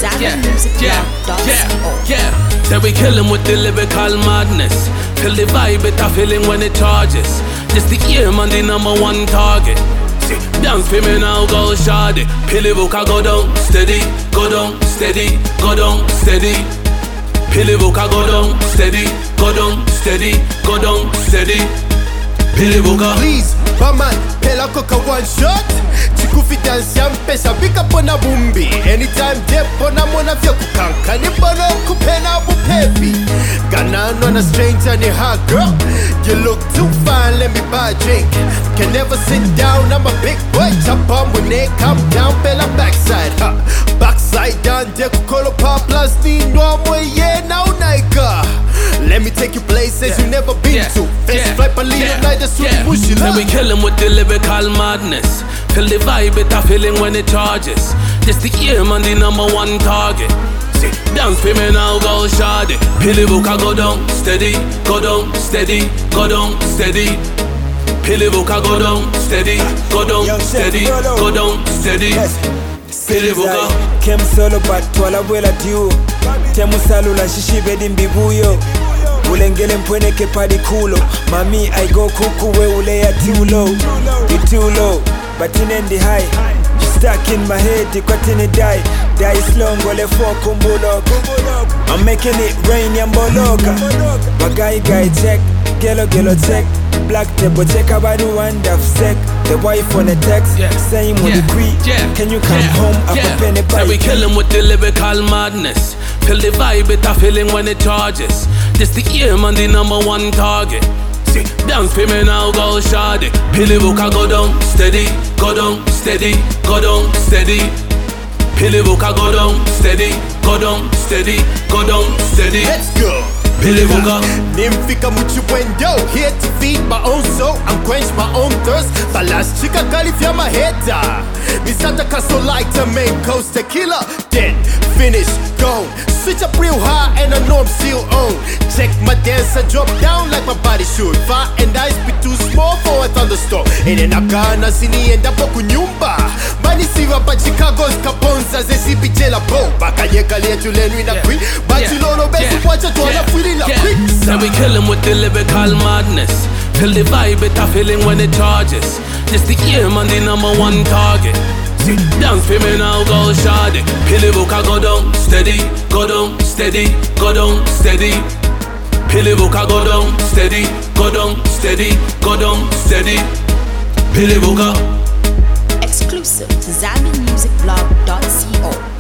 Say we kill him with the lyrical madness. Feel the vibe, it a feeling when it charges. Just the aim and the #1 target. See, dance for me now, go shardy. Pilly book, I go down, steady, go down, steady, go down, steady. Pilly book, I go down, steady, go down, steady, go down, steady. Pilly book, please, Baman, pela coca one shot. Confidence yam pesa bika pona bumbi. Anytime dip pona mona vya kukanka ni bono kupena bupepi. Ganano na stranger ni hot girl. You look too fine, let me buy a drink. Can never sit down, I'm a big boy. Chop on when they come down, pela backside. Backside down, de kukolo pa plus ni normal yeah now naika. Let me take you places you never been to. Face flight pa lead like the suit mushila. Then we kill him with the lyrical madness. Feel the vibe, it a feeling when it charges. Just the aim and the #1 target. See, dance for me now, go shardy. Pilly book, I go down, steady, go down, steady, go down, steady. Pilly book, I go down, steady, go down, steady, go down, steady. Pilly book, Kem solo but twala wela tiu. Temu salula shishibe dimbibuyo. Ulengele mpweneke padi kulo. Mami I go kuku we ule ya too low. You too low but in the high. You stuck in my head, you got in a die. Die slow, go le for kumbulo. I'm making it rain, yamboloka. Bagay guy check, gelo check. Black table check about the one that sec. The wife on the text, same with the creep. Can you come home? I've been a bite. We kill him with the lyrical madness. Feel the vibe, it a feeling when it charges. Just the aim and the #1 target. See, dance for me now, go shardy. Pilly book, I go down, steady, go down, steady, go down, steady. Pilly book, I go down, steady, go down, steady, go down, steady. Let's go. Pilly book, Nimfika muchu wendo. Here to feed my own soul and quench my own thirst. Balas chica califia my head. Misata castle like the main coast tequila. Then finish, go. Switch up real high and I know I'm still on. Check my dance and drop down like my body should. Fire and ice be too small for a thunderstorm. And then I gana sini enda poku nyumba. Bani siwa pa Chicago's kaponza zesipi jela bo. Baka yeka letu lenwi na kui. Bachilolo besu wacha tuana fili la quick. Now we kill him with the lyrical madness. Feel the vibe, it a feeling when it charges. Just the aim and the #1 target. See, dance for me now, go shardy. Pilly book, I go down, steady, go down, steady, go down, steady. Pilly book, I go down, steady, go down, steady, go down, steady. Pilly book. Exclusive to ZambianMusicBlog.co.